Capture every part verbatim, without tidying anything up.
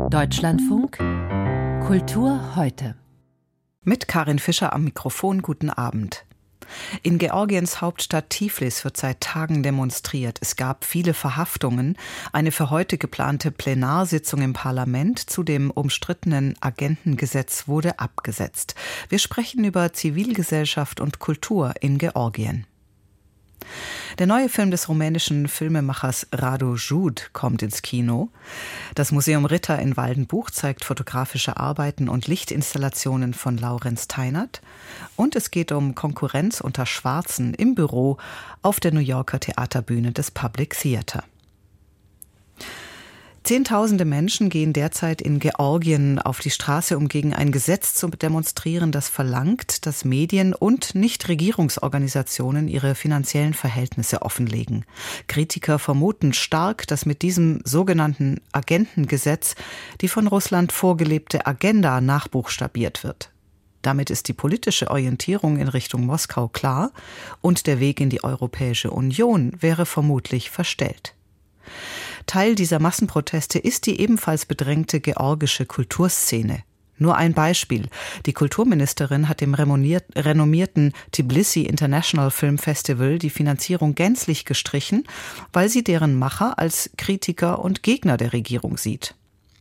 Deutschlandfunk Kultur heute. Mit Karin Fischer am Mikrofon, guten Abend. In Georgiens Hauptstadt Tiflis wird seit Tagen demonstriert. Es gab viele Verhaftungen. Eine für heute geplante Plenarsitzung im Parlament zu dem umstrittenen Agentengesetz wurde abgesetzt. Wir sprechen über Zivilgesellschaft und Kultur in Georgien. Der neue Film des rumänischen Filmemachers Radu Jude kommt ins Kino. Das Museum Ritter in Waldenbuch zeigt fotografische Arbeiten und Lichtinstallationen von Laurenz Teinert. Und es geht um Konkurrenz unter Schwarzen im Büro auf der New Yorker Theaterbühne des Public Theater. Zehntausende Menschen gehen derzeit in Georgien auf die Straße, um gegen ein Gesetz zu demonstrieren, das verlangt, dass Medien und Nichtregierungsorganisationen ihre finanziellen Verhältnisse offenlegen. Kritiker vermuten stark, dass mit diesem sogenannten Agentengesetz die von Russland vorgelebte Agenda nachbuchstabiert wird. Damit ist die politische Orientierung in Richtung Moskau klar und der Weg in die Europäische Union wäre vermutlich verstellt. Teil dieser Massenproteste ist die ebenfalls bedrängte georgische Kulturszene. Nur ein Beispiel. Die Kulturministerin hat dem renommierten Tbilisi International Film Festival die Finanzierung gänzlich gestrichen, weil sie deren Macher als Kritiker und Gegner der Regierung sieht.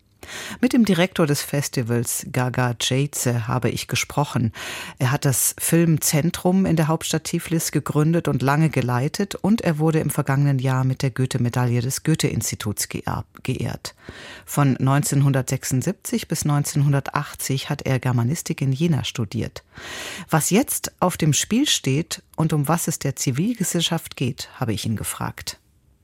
Mit dem Direktor des Festivals, Gaga Ceyce, habe ich gesprochen. Er hat das Filmzentrum in der Hauptstadt Tiflis gegründet und lange geleitet und er wurde im vergangenen Jahr mit der Goethe-Medaille des Goethe-Instituts geehrt. Von neunzehnhundertsechsundsiebzig bis neunzehnhundertachtzig hat er Germanistik in Jena studiert. Was jetzt auf dem Spiel steht und um was es der Zivilgesellschaft geht, habe ich ihn gefragt.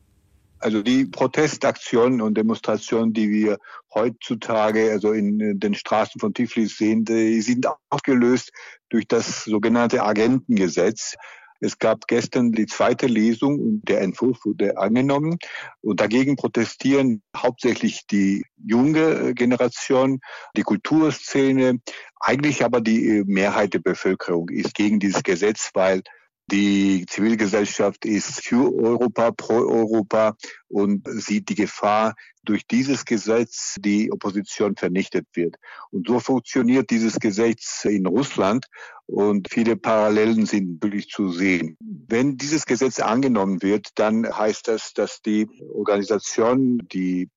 Also die Protestaktionen und Demonstrationen, die wir heutzutage also in den Straßen von Tiflis sehen, die sind ausgelöst durch das sogenannte Agentengesetz. Es gab gestern die zweite Lesung und der Entwurf wurde angenommen. Und dagegen protestieren hauptsächlich die junge Generation, die Kulturszene. Eigentlich aber die Mehrheit der Bevölkerung ist gegen dieses Gesetz, weil die Zivilgesellschaft ist für Europa, pro Europa und sieht die Gefahr, durch dieses Gesetz die Opposition vernichtet wird. Und so funktioniert dieses Gesetz in Russland und viele Parallelen sind wirklich zu sehen. Wenn dieses Gesetz angenommen wird, dann heißt das, dass die Organisationen, die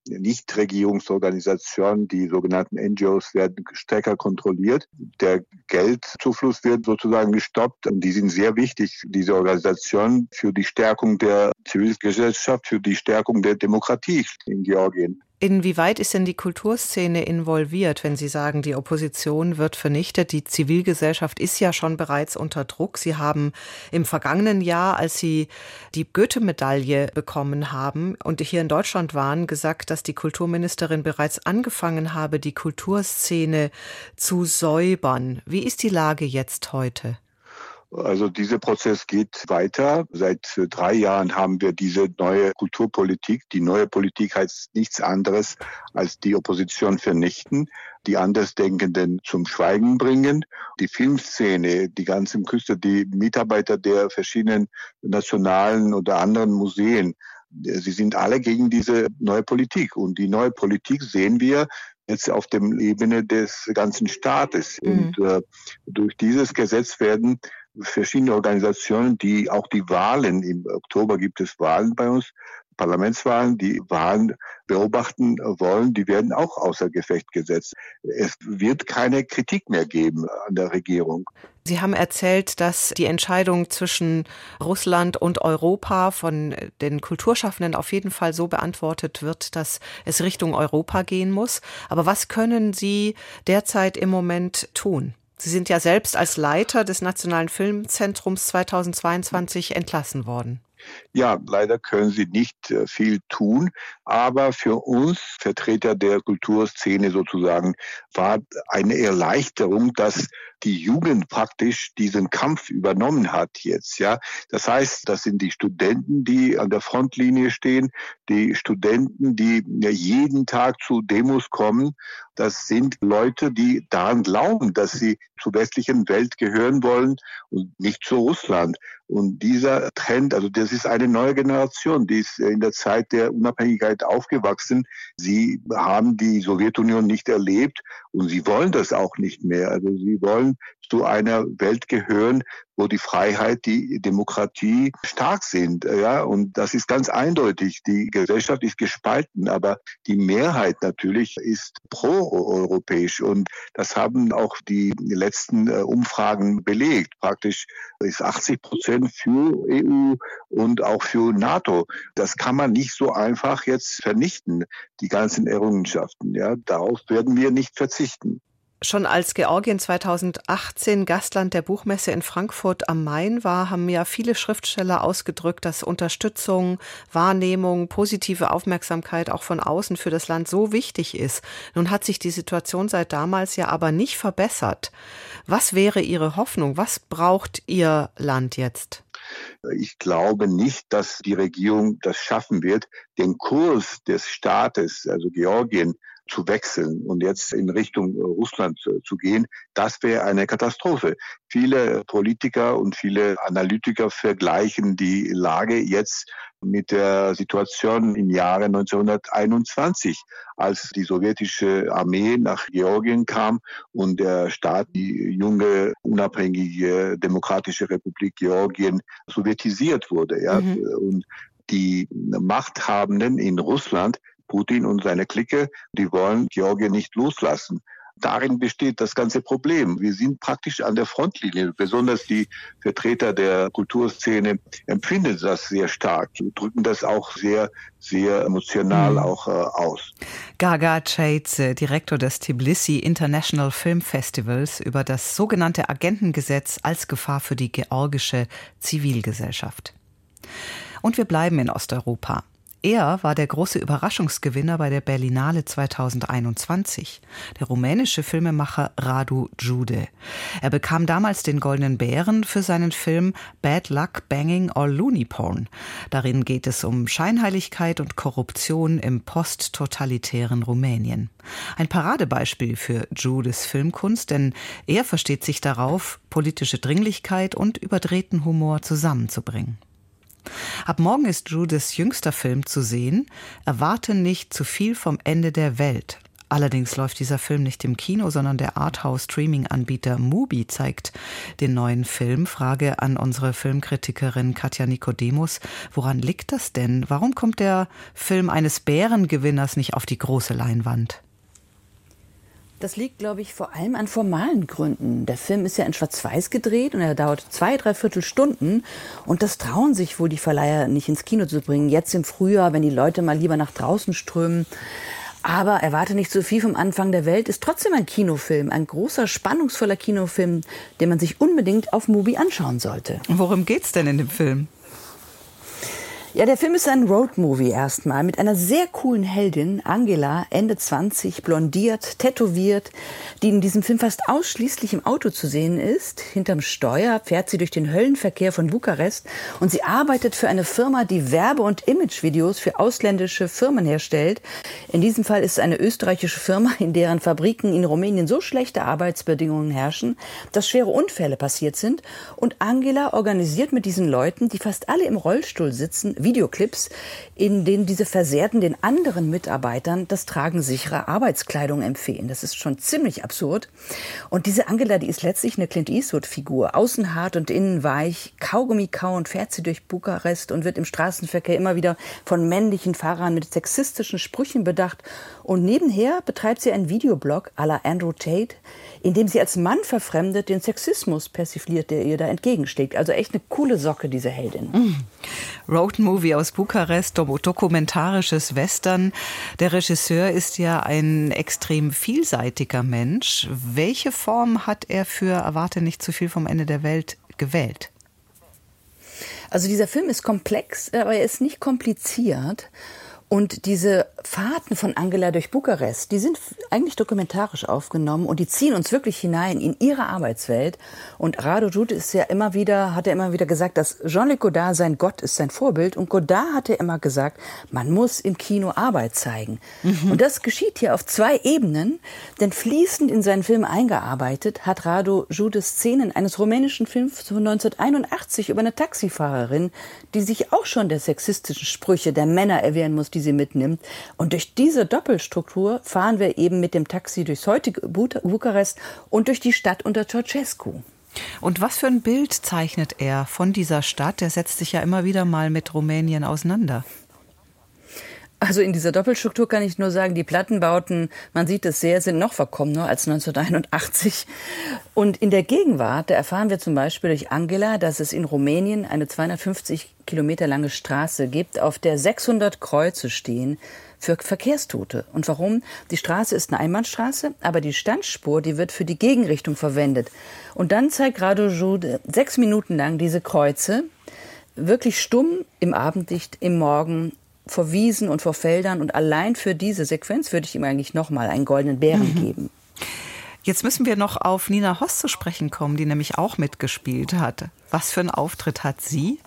Nichtregierungsorganisationen, die sogenannten N G Os werden stärker kontrolliert. Der Geldzufluss wird sozusagen gestoppt und die sind sehr wichtig, diese Organisationen, für die Stärkung der Zivilgesellschaft, für die Stärkung der Demokratie in Georgien. Inwieweit ist denn die Kulturszene involviert, wenn Sie sagen, die Opposition wird vernichtet? Die Zivilgesellschaft ist ja schon bereits unter Druck. Sie haben im vergangenen Jahr, als Sie die Goethe-Medaille bekommen haben und hier in Deutschland waren, gesagt, dass die Kulturministerin bereits angefangen habe, die Kulturszene zu säubern. Wie ist die Lage jetzt heute? Also dieser Prozess geht weiter. Seit drei Jahren haben wir diese neue Kulturpolitik. Die neue Politik heißt nichts anderes als die Opposition vernichten, die Andersdenkenden zum Schweigen bringen, die Filmszene, die ganzen Künstler, die Mitarbeiter der verschiedenen nationalen oder anderen Museen, sie sind alle gegen diese neue Politik. Und die neue Politik sehen wir jetzt auf der Ebene des ganzen Staates. Mhm. Und äh, durch dieses Gesetz werden verschiedene Organisationen, die auch die Wahlen, im Oktober gibt es Wahlen bei uns, Parlamentswahlen, die Wahlen beobachten wollen, die werden auch außer Gefecht gesetzt. Es wird keine Kritik mehr geben an der Regierung. Sie haben erzählt, dass die Entscheidung zwischen Russland und Europa von den Kulturschaffenden auf jeden Fall so beantwortet wird, dass es Richtung Europa gehen muss. Aber was können Sie derzeit im Moment tun? Sie sind ja selbst als Leiter des Nationalen Filmzentrums zweitausendzweiundzwanzig entlassen worden. Ja, leider können sie nicht äh, viel tun, aber für uns, Vertreter der Kulturszene sozusagen, war eine Erleichterung, dass die Jugend praktisch diesen Kampf übernommen hat jetzt, ja. Das heißt, das sind die Studenten, die an der Frontlinie stehen, die Studenten, die ja jeden Tag zu Demos kommen. Das sind Leute, die daran glauben, dass sie zur westlichen Welt gehören wollen und nicht zu Russland. Und dieser Trend, also das ist eine neue Generation, die ist in der Zeit der Unabhängigkeit aufgewachsen. Sie haben die Sowjetunion nicht erlebt und sie wollen das auch nicht mehr. Also sie wollen zu einer Welt gehören, wo die Freiheit, die Demokratie stark sind. Ja, und das ist ganz eindeutig. Die Gesellschaft ist gespalten, aber die Mehrheit natürlich ist pro-europäisch. Und das haben auch die letzten Umfragen belegt. Praktisch ist achtzig Prozent für E U und auch für NATO. Das kann man nicht so einfach jetzt vernichten, die ganzen Errungenschaften. Ja, darauf werden wir nicht verzichten. Schon als Georgien zweitausendachtzehn Gastland der Buchmesse in Frankfurt am Main war, haben ja viele Schriftsteller ausgedrückt, dass Unterstützung, Wahrnehmung, positive Aufmerksamkeit auch von außen für das Land so wichtig ist. Nun hat sich die Situation seit damals ja aber nicht verbessert. Was wäre Ihre Hoffnung? Was braucht Ihr Land jetzt? Ich glaube nicht, dass die Regierung das schaffen wird, den Kurs des Staates, also Georgien, zu wechseln und jetzt in Richtung Russland zu, zu gehen. Das wäre eine Katastrophe. Viele Politiker und viele Analytiker vergleichen die Lage jetzt mit der Situation im Jahre neunzehnhunderteinundzwanzig, als die sowjetische Armee nach Georgien kam und der Staat, die junge, unabhängige, demokratische Republik Georgien, sowjetisiert wurde. Ja? Mhm. Und die Machthabenden in Russland, Putin und seine Clique, die wollen Georgien nicht loslassen. Darin besteht das ganze Problem. Wir sind praktisch an der Frontlinie. Besonders die Vertreter der Kulturszene empfinden das sehr stark, drücken das auch sehr, sehr emotional mhm. auch äh, aus. Gaga Cheyidze, Direktor des Tbilisi International Film Festivals, über das sogenannte Agentengesetz als Gefahr für die georgische Zivilgesellschaft. Und wir bleiben in Osteuropa. Er war der große Überraschungsgewinner bei der Berlinale zweitausendeinundzwanzig, der rumänische Filmemacher Radu Jude. Er bekam damals den Goldenen Bären für seinen Film Bad Luck Banging or Looney Porn. Darin geht es um Scheinheiligkeit und Korruption im posttotalitären Rumänien. Ein Paradebeispiel für Judes Filmkunst, denn er versteht sich darauf, politische Dringlichkeit und überdrehten Humor zusammenzubringen. Ab morgen ist Judes jüngster Film zu sehen. Erwarte nicht zu viel vom Ende der Welt. Allerdings läuft dieser Film nicht im Kino, sondern der Arthouse-Streaming-Anbieter Mubi zeigt den neuen Film. Frage an unsere Filmkritikerin Katja Nikodemus. Woran liegt das denn? Warum kommt der Film eines Bärengewinners nicht auf die große Leinwand? Das liegt, glaube ich, vor allem an formalen Gründen. Der Film ist ja in Schwarz-Weiß gedreht und er dauert zwei, dreiviertel Stunden. Und das trauen sich wohl die Verleiher nicht ins Kino zu bringen. Jetzt im Frühjahr, wenn die Leute mal lieber nach draußen strömen. Aber erwarte nicht so viel vom Anfang der Welt, ist trotzdem ein Kinofilm. Ein großer, spannungsvoller Kinofilm, den man sich unbedingt auf Mubi anschauen sollte. Worum geht's denn in dem Film? Ja, der Film ist ein Roadmovie erstmal mit einer sehr coolen Heldin, Angela, Ende zwanzig, blondiert, tätowiert, die in diesem Film fast ausschließlich im Auto zu sehen ist. Hinterm Steuer fährt sie durch den Höllenverkehr von Bukarest und sie arbeitet für eine Firma, die Werbe- und Imagevideos für ausländische Firmen herstellt. In diesem Fall ist es eine österreichische Firma, in deren Fabriken in Rumänien so schlechte Arbeitsbedingungen herrschen, dass schwere Unfälle passiert sind. Und Angela organisiert mit diesen Leuten, die fast alle im Rollstuhl sitzen, Videoclips, in denen diese Versehrten den anderen Mitarbeitern das Tragen sicherer Arbeitskleidung empfehlen. Das ist schon ziemlich absurd. Und diese Angela, die ist letztlich eine Clint Eastwood-Figur. Außen hart und innen weich, Kaugummi kauend fährt sie durch Bukarest und wird im Straßenverkehr immer wieder von männlichen Fahrern mit sexistischen Sprüchen bedacht. Und nebenher betreibt sie einen Videoblog à la Andrew Tate, in dem sie als Mann verfremdet den Sexismus persifliert, der ihr da entgegensteht. Also echt eine coole Socke, diese Heldin. Mm. Roadmovie aus Bukarest, dokumentarisches Western. Der Regisseur ist ja ein extrem vielseitiger Mensch. Welche Form hat er für Erwarte nicht zu viel vom Ende der Welt gewählt? Also dieser Film ist komplex, aber er ist nicht kompliziert. Und diese Fahrten von Angela durch Bukarest, die sind eigentlich dokumentarisch aufgenommen und die ziehen uns wirklich hinein in ihre Arbeitswelt. Und Radu Jude ist ja immer wieder, hat er immer wieder gesagt, dass Jean-Luc Godard sein Gott ist, sein Vorbild. Und Godard hatte immer gesagt, man muss im Kino Arbeit zeigen. Mhm. Und das geschieht hier auf zwei Ebenen, denn fließend in seinen Film eingearbeitet hat Radu Jude Szenen eines rumänischen Films von neunzehnhunderteinundachtzig über eine Taxifahrerin, die sich auch schon der sexistischen Sprüche der Männer erwehren muss, die sie mitnimmt. Und durch diese Doppelstruktur fahren wir eben mit dem Taxi durchs heutige Bukarest und durch die Stadt unter Ceausescu. Und was für ein Bild zeichnet er von dieser Stadt? Der setzt sich ja immer wieder mal mit Rumänien auseinander. Also in dieser Doppelstruktur kann ich nur sagen, die Plattenbauten, man sieht es sehr, sind noch verkommener als neunzehnhunderteinundachtzig. Und in der Gegenwart, da erfahren wir zum Beispiel durch Angela, dass es in Rumänien eine zweihundertfünfzig Kilometer lange Straße gibt, auf der sechshundert Kreuze stehen für Verkehrstote. Und warum? Die Straße ist eine Einbahnstraße, aber die Standspur, die wird für die Gegenrichtung verwendet. Und dann zeigt Radu Jude sechs Minuten lang diese Kreuze, wirklich stumm im Abendlicht, im Morgen, vor Wiesen und vor Feldern. Und allein für diese Sequenz würde ich ihm eigentlich nochmal einen goldenen Bären mhm. geben. Jetzt müssen wir noch auf Nina Hoss zu sprechen kommen, die nämlich auch mitgespielt hat. Was für einen Auftritt hat sie?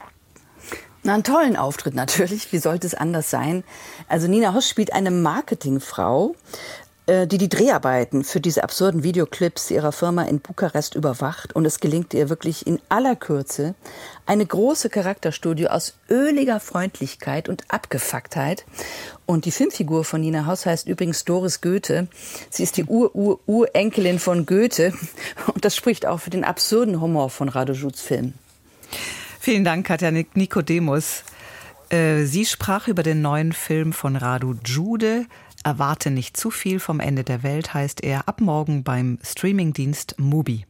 Na, einen tollen Auftritt natürlich. Wie sollte es anders sein? Also Nina Hoss spielt eine Marketingfrau, die die Dreharbeiten für diese absurden Videoclips ihrer Firma in Bukarest überwacht. Und es gelingt ihr wirklich in aller Kürze eine große Charakterstudie aus öliger Freundlichkeit und Abgefucktheit. Und die Filmfigur von Nina Hoss heißt übrigens Doris Goethe. Sie ist die Ur-Ur-Urenkelin von Goethe. Und das spricht auch für den absurden Humor von Radu Judes Film. Vielen Dank, Katja Nikodemus. Sie sprach über den neuen Film von Radu Jude. Erwarte nicht zu viel vom Ende der Welt, heißt er, ab morgen beim Streamingdienst Mubi.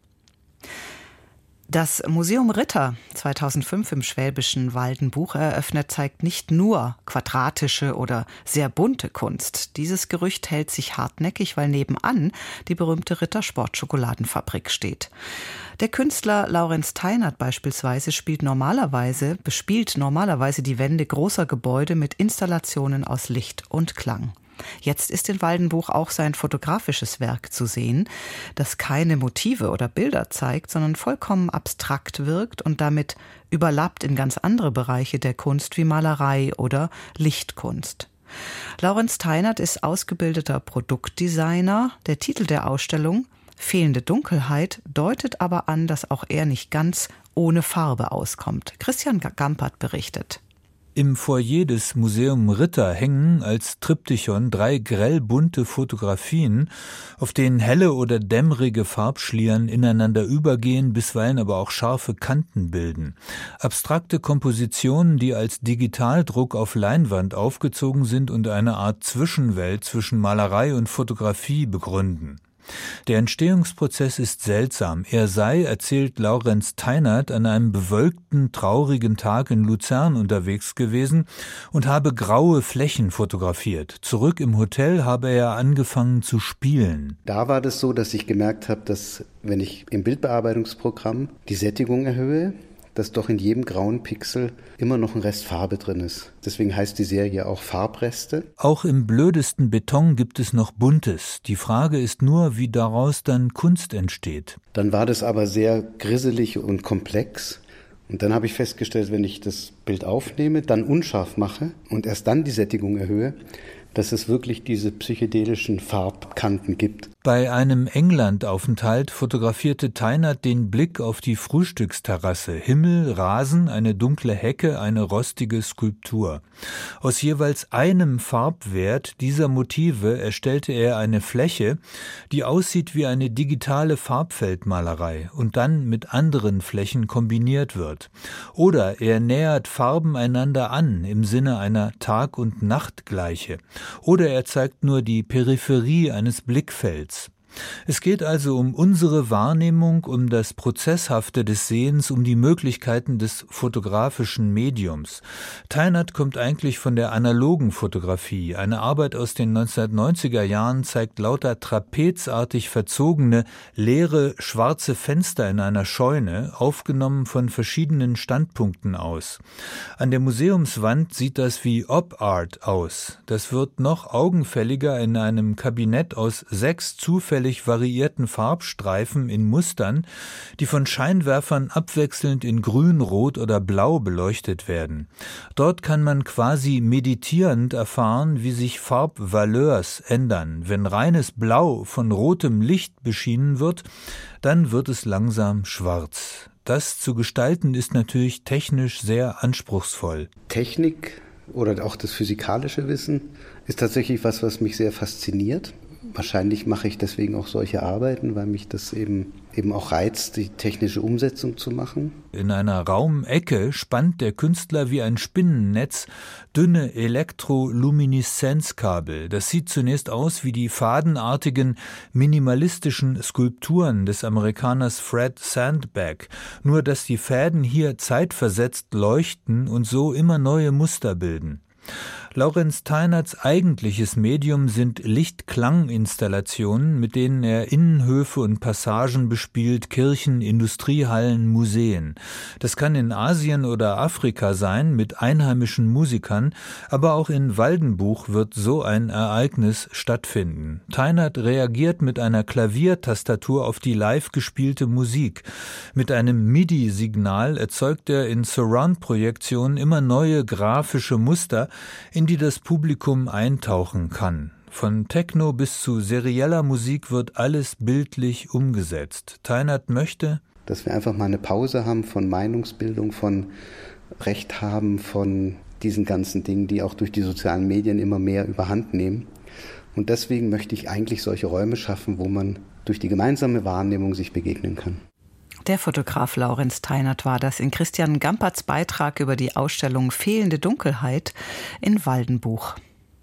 Das Museum Ritter, zweitausendfünf im schwäbischen Waldenbuch eröffnet, zeigt nicht nur quadratische oder sehr bunte Kunst. Dieses Gerücht hält sich hartnäckig, weil nebenan die berühmte Ritter-Sport-Schokoladenfabrik steht. Der Künstler Laurenz Teinert beispielsweise spielt normalerweise, bespielt normalerweise die Wände großer Gebäude mit Installationen aus Licht und Klang. Jetzt ist in Waldenbuch auch sein fotografisches Werk zu sehen, das keine Motive oder Bilder zeigt, sondern vollkommen abstrakt wirkt und damit überlappt in ganz andere Bereiche der Kunst wie Malerei oder Lichtkunst. Laurenz Teinert ist ausgebildeter Produktdesigner. Der Titel der Ausstellung, Fehlende Dunkelheit, deutet aber an, dass auch er nicht ganz ohne Farbe auskommt. Christian Gampert berichtet. Im Foyer des Museum Ritter hängen als Triptychon drei grell bunte Fotografien, auf denen helle oder dämmerige Farbschlieren ineinander übergehen, bisweilen aber auch scharfe Kanten bilden. Abstrakte Kompositionen, die als Digitaldruck auf Leinwand aufgezogen sind und eine Art Zwischenwelt zwischen Malerei und Fotografie begründen. Der Entstehungsprozess ist seltsam. Er sei, erzählt Laurenz Teinert, an einem bewölkten, traurigen Tag in Luzern unterwegs gewesen und habe graue Flächen fotografiert. Zurück im Hotel habe er angefangen zu spielen. Da war das so, dass ich gemerkt habe, dass wenn ich im Bildbearbeitungsprogramm die Sättigung erhöhe, dass doch in jedem grauen Pixel immer noch ein Rest Farbe drin ist. Deswegen heißt die Serie auch Farbreste. Auch im blödesten Beton gibt es noch Buntes. Die Frage ist nur, wie daraus dann Kunst entsteht. Dann war das aber sehr grisselig und komplex. Und dann habe ich festgestellt, wenn ich das Bild aufnehme, dann unscharf mache und erst dann die Sättigung erhöhe, dass es wirklich diese psychedelischen Farbkanten gibt. Bei einem Englandaufenthalt fotografierte Teinert den Blick auf die Frühstücksterrasse. Himmel, Rasen, eine dunkle Hecke, eine rostige Skulptur. Aus jeweils einem Farbwert dieser Motive erstellte er eine Fläche, die aussieht wie eine digitale Farbfeldmalerei und dann mit anderen Flächen kombiniert wird. Oder er nähert Farben einander an im Sinne einer Tag- und Nachtgleiche. Oder er zeigt nur die Peripherie eines Blickfelds. Es geht also um unsere Wahrnehmung, um das Prozesshafte des Sehens, um die Möglichkeiten des fotografischen Mediums. Teinert kommt eigentlich von der analogen Fotografie. Eine Arbeit aus den neunzehnhundertneunziger Jahren zeigt lauter trapezartig verzogene, leere, schwarze Fenster in einer Scheune, aufgenommen von verschiedenen Standpunkten aus. An der Museumswand sieht das wie Op-Art aus. Das wird noch augenfälliger in einem Kabinett aus sechs zufällig variierten Farbstreifen in Mustern, die von Scheinwerfern abwechselnd in Grün, Rot oder Blau beleuchtet werden. Dort kann man quasi meditierend erfahren, wie sich Farbvaleurs ändern. Wenn reines Blau von rotem Licht beschienen wird, dann wird es langsam schwarz. Das zu gestalten ist natürlich technisch sehr anspruchsvoll. Technik oder auch das physikalische Wissen ist tatsächlich was, was mich sehr fasziniert. Wahrscheinlich mache ich deswegen auch solche Arbeiten, weil mich das eben, eben auch reizt, die technische Umsetzung zu machen. In einer Raumecke spannt der Künstler wie ein Spinnennetz dünne Elektrolumineszenzkabel. Das sieht zunächst aus wie die fadenartigen, minimalistischen Skulpturen des Amerikaners Fred Sandback, nur dass die Fäden hier zeitversetzt leuchten und so immer neue Muster bilden. Laurenz Teinerts eigentliches Medium sind Lichtklanginstallationen, mit denen er Innenhöfe und Passagen bespielt, Kirchen, Industriehallen, Museen. Das kann in Asien oder Afrika sein, mit einheimischen Musikern, aber auch in Waldenbuch wird so ein Ereignis stattfinden. Teinert reagiert mit einer Klaviertastatur auf die live gespielte Musik. Mit einem MIDI-Signal erzeugt er in Surround-Projektionen immer neue grafische Muster, in die das Publikum eintauchen kann. Von Techno bis zu serieller Musik wird alles bildlich umgesetzt. Teinert möchte, dass wir einfach mal eine Pause haben von Meinungsbildung, von Recht haben, von diesen ganzen Dingen, die auch durch die sozialen Medien immer mehr überhand nehmen. Und deswegen möchte ich eigentlich solche Räume schaffen, wo man durch die gemeinsame Wahrnehmung sich begegnen kann. Der Fotograf Laurenz Teinert war das in Christian Gamperts Beitrag über die Ausstellung Fehlende Dunkelheit in Waldenbuch.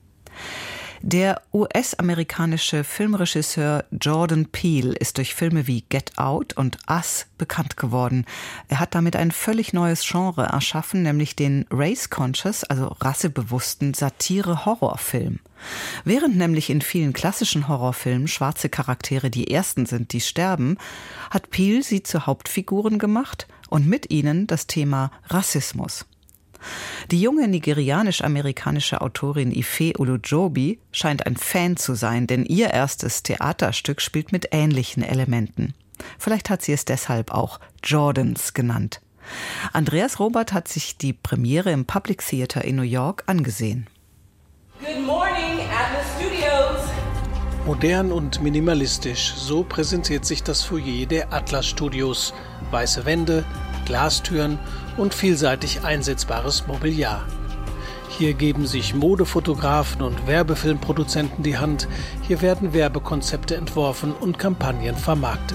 Der U S-amerikanische Filmregisseur Jordan Peele ist durch Filme wie Get Out und Us bekannt geworden. Er hat damit ein völlig neues Genre erschaffen, nämlich den Race-Conscious, also rassebewussten Satire-Horrorfilm. Während nämlich in vielen klassischen Horrorfilmen schwarze Charaktere die ersten sind, die sterben, hat Peele sie zu Hauptfiguren gemacht und mit ihnen das Thema Rassismus. Die junge nigerianisch-amerikanische Autorin Ife Olujobi scheint ein Fan zu sein, denn ihr erstes Theaterstück spielt mit ähnlichen Elementen. Vielleicht hat sie es deshalb auch Jordans genannt. Andreas Robert hat sich die Premiere im Public Theater in New York angesehen. Good morning, Atlas Studios. Modern und minimalistisch, so präsentiert sich das Foyer der Atlas Studios. Weiße Wände, Glastüren und vielseitig einsetzbares Mobiliar. Hier geben sich Modefotografen und Werbefilmproduzenten die Hand. Hier werden Werbekonzepte entworfen und Kampagnen vermarktet.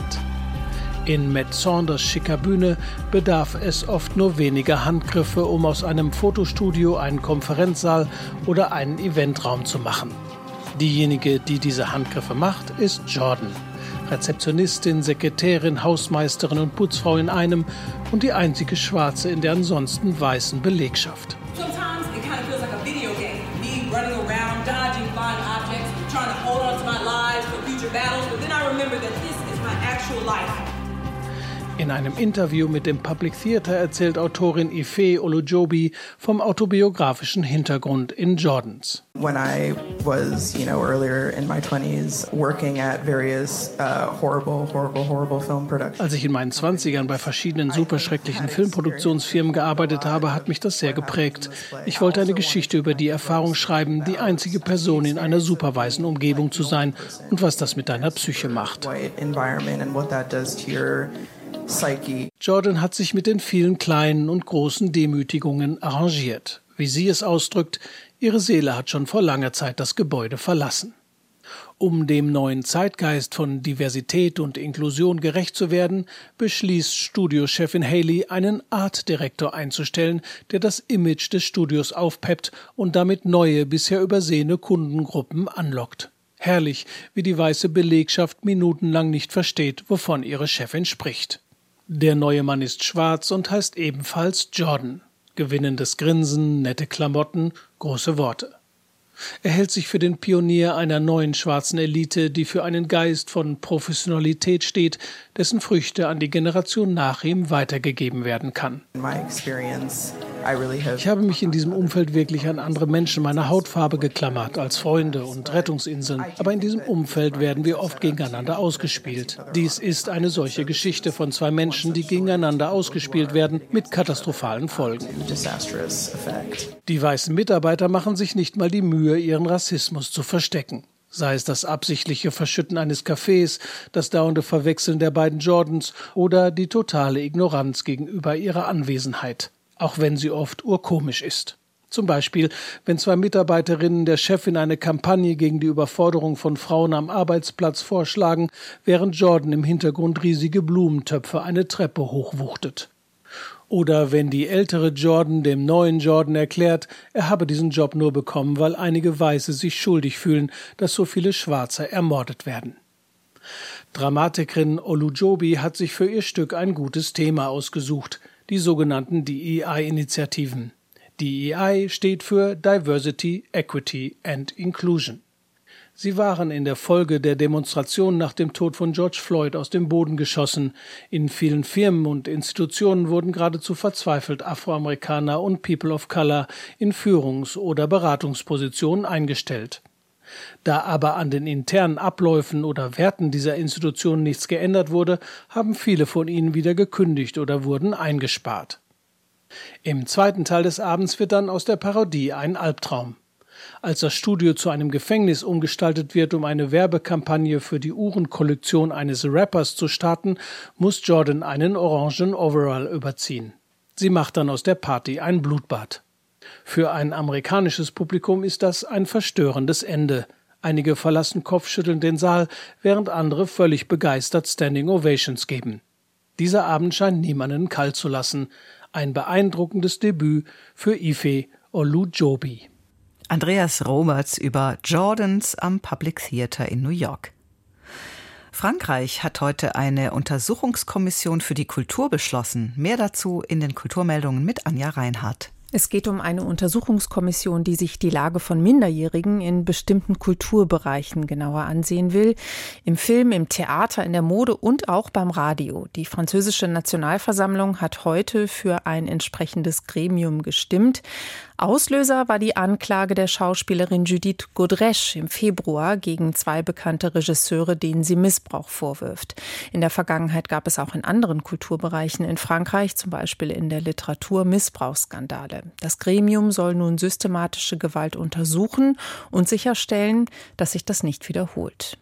In Matt Saunders schicker Bühne bedarf es oft nur weniger Handgriffe, um aus einem Fotostudio einen Konferenzsaal oder einen Eventraum zu machen. Diejenige, die diese Handgriffe macht, ist Jordan. Rezeptionistin, Sekretärin, Hausmeisterin und Putzfrau in einem und die einzige Schwarze in der ansonsten weißen Belegschaft. Sometimes it kind of feels like a video game. Me running around, dodging flying objects, trying to hold on to my lives for future battles, but then I remember that this is my actual life. In einem Interview mit dem Public Theater erzählt Autorin Ife Olujobi vom autobiografischen Hintergrund in Jordans. When I was, you know, earlier in my twenties working at various uh, horrible, horrible, horrible film productions. Als ich in meinen Zwanzigern bei verschiedenen superschrecklichen Filmproduktionsfirmen gearbeitet habe, hat mich das sehr geprägt. Ich wollte eine Geschichte über die Erfahrung schreiben, die einzige Person in einer superweißen Umgebung zu sein und was das mit deiner Psyche macht. Jordan hat sich mit den vielen kleinen und großen Demütigungen arrangiert. Wie sie es ausdrückt, ihre Seele hat schon vor langer Zeit das Gebäude verlassen. Um dem neuen Zeitgeist von Diversität und Inklusion gerecht zu werden, beschließt Studiochefin Haley, einen Artdirektor einzustellen, der das Image des Studios aufpeppt und damit neue, bisher übersehene Kundengruppen anlockt. Herrlich, wie die weiße Belegschaft minutenlang nicht versteht, wovon ihre Chefin spricht. Der neue Mann ist schwarz und heißt ebenfalls Jordan. Gewinnendes Grinsen, nette Klamotten, große Worte. Er hält sich für den Pionier einer neuen schwarzen Elite, die für einen Geist von Professionalität steht, dessen Früchte an die Generation nach ihm weitergegeben werden kann. Ich habe mich in diesem Umfeld wirklich an andere Menschen meiner Hautfarbe geklammert, als Freunde und Rettungsinseln. Aber in diesem Umfeld werden wir oft gegeneinander ausgespielt. Dies ist eine solche Geschichte von zwei Menschen, die gegeneinander ausgespielt werden, mit katastrophalen Folgen. Die weißen Mitarbeiter machen sich nicht mal die Mühe, ihren Rassismus zu verstecken. Sei es das absichtliche Verschütten eines Kaffees, das dauernde Verwechseln der beiden Jordans oder die totale Ignoranz gegenüber ihrer Anwesenheit, auch wenn sie oft urkomisch ist. Zum Beispiel, wenn zwei Mitarbeiterinnen der Chefin eine Kampagne gegen die Überforderung von Frauen am Arbeitsplatz vorschlagen, während Jordan im Hintergrund riesige Blumentöpfe eine Treppe hochwuchtet. Oder wenn die ältere Jordan dem neuen Jordan erklärt, er habe diesen Job nur bekommen, weil einige Weiße sich schuldig fühlen, dass so viele Schwarze ermordet werden. Dramatikerin Olu Jobi hat sich für ihr Stück ein gutes Thema ausgesucht, die sogenannten D E I-Initiativen. D E I steht für Diversity, Equity and Inclusion. Sie waren in der Folge der Demonstration nach dem Tod von George Floyd aus dem Boden geschossen. In vielen Firmen und Institutionen wurden geradezu verzweifelt Afroamerikaner und People of Color in Führungs- oder Beratungspositionen eingestellt. Da aber an den internen Abläufen oder Werten dieser Institutionen nichts geändert wurde, haben viele von ihnen wieder gekündigt oder wurden eingespart. Im zweiten Teil des Abends wird dann aus der Parodie ein Albtraum. Als das Studio zu einem Gefängnis umgestaltet wird, um eine Werbekampagne für die Uhrenkollektion eines Rappers zu starten, muss Jordan einen orangen Overall überziehen. Sie macht dann aus der Party ein Blutbad. Für ein amerikanisches Publikum ist das ein verstörendes Ende. Einige verlassen kopfschüttelnd den Saal, während andere völlig begeistert Standing Ovations geben. Dieser Abend scheint niemanden kalt zu lassen. Ein beeindruckendes Debüt für Ife Olu Jobi. Andreas Roberts über Jordans am Public Theater in New York. Frankreich hat heute eine Untersuchungskommission für die Kultur beschlossen. Mehr dazu in den Kulturmeldungen mit Anja Reinhardt. Es geht um eine Untersuchungskommission, die sich die Lage von Minderjährigen in bestimmten Kulturbereichen genauer ansehen will. Im Film, im Theater, in der Mode und auch beim Radio. Die französische Nationalversammlung hat heute für ein entsprechendes Gremium gestimmt. Auslöser war die Anklage der Schauspielerin Judith Godrèche im Februar gegen zwei bekannte Regisseure, denen sie Missbrauch vorwirft. In der Vergangenheit gab es auch in anderen Kulturbereichen in Frankreich, zum Beispiel in der Literatur, Missbrauchsskandale. Das Gremium soll nun systematische Gewalt untersuchen und sicherstellen, dass sich das nicht wiederholt.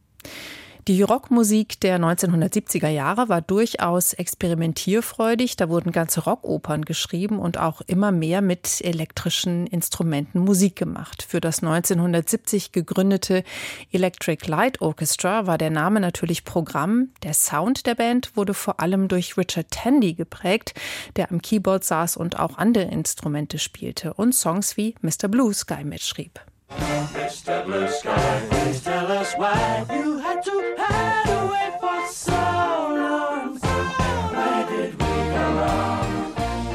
Die Rockmusik der neunzehnhundertsiebziger Jahre war durchaus experimentierfreudig. Da wurden ganze Rockopern geschrieben und auch immer mehr mit elektrischen Instrumenten Musik gemacht. Für das neunzehnhundertsiebzig gegründete Electric Light Orchestra war der Name natürlich Programm. Der Sound der Band wurde vor allem durch Richard Tandy geprägt, der am Keyboard saß und auch andere Instrumente spielte und Songs wie Mister Blue Sky mitschrieb. Mister Blue Sky, please tell us why you had to hide away for so long. Where did we go wrong?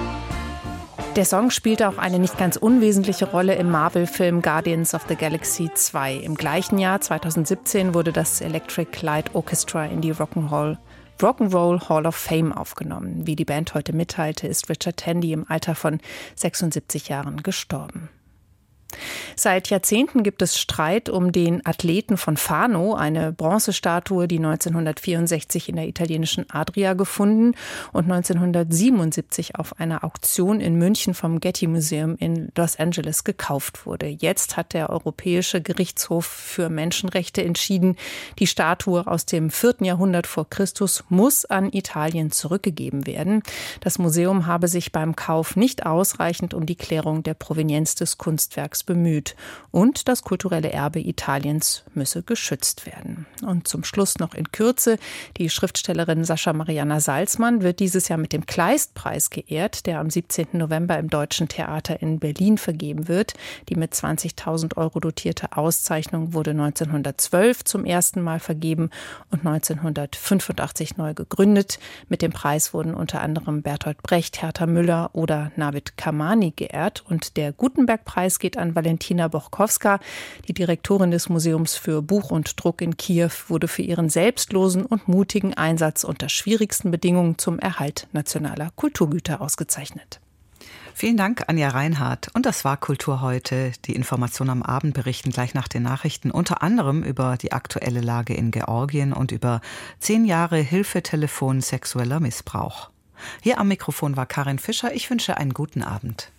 Der Song spielte auch eine nicht ganz unwesentliche Rolle im Marvel-Film Guardians of the Galaxy zwei. Im gleichen Jahr, zweitausendsiebzehn, wurde das Electric Light Orchestra in die Rock'n'Roll Rock'n'Roll Hall of Fame aufgenommen. Wie die Band heute mitteilte, ist Richard Tandy im Alter von sechsundsiebzig Jahren gestorben. Seit Jahrzehnten gibt es Streit um den Athleten von Fano, eine Bronzestatue, die neunzehnhundertvierundsechzig in der italienischen Adria gefunden und neunzehnhundertsiebenundsiebzig auf einer Auktion in München vom Getty Museum in Los Angeles gekauft wurde. Jetzt hat der Europäische Gerichtshof für Menschenrechte entschieden, die Statue aus dem vierten Jahrhundert vor Christus muss an Italien zurückgegeben werden. Das Museum habe sich beim Kauf nicht ausreichend um die Klärung der Provenienz des Kunstwerks bemüht. Und das kulturelle Erbe Italiens müsse geschützt werden. Und zum Schluss noch in Kürze. Die Schriftstellerin Sascha Marianna Salzmann wird dieses Jahr mit dem Kleist-Preis geehrt, der am siebzehnten November im Deutschen Theater in Berlin vergeben wird. Die mit zwanzigtausend Euro dotierte Auszeichnung wurde neunzehnhundertzwölf zum ersten Mal vergeben und neunzehnhundertfünfundachtzig neu gegründet. Mit dem Preis wurden unter anderem Bertolt Brecht, Hertha Müller oder Navid Kamani geehrt. Und der Gutenberg-Preis geht an Valentina Bochkowska. Die Direktorin des Museums für Buch und Druck in Kiew wurde für ihren selbstlosen und mutigen Einsatz unter schwierigsten Bedingungen zum Erhalt nationaler Kulturgüter ausgezeichnet. Vielen Dank, Anja Reinhardt. Und das war Kultur heute. Die Informationen am Abend berichten gleich nach den Nachrichten unter anderem über die aktuelle Lage in Georgien und über zehn Jahre Hilfetelefon sexueller Missbrauch. Hier am Mikrofon war Karin Fischer. Ich wünsche einen guten Abend.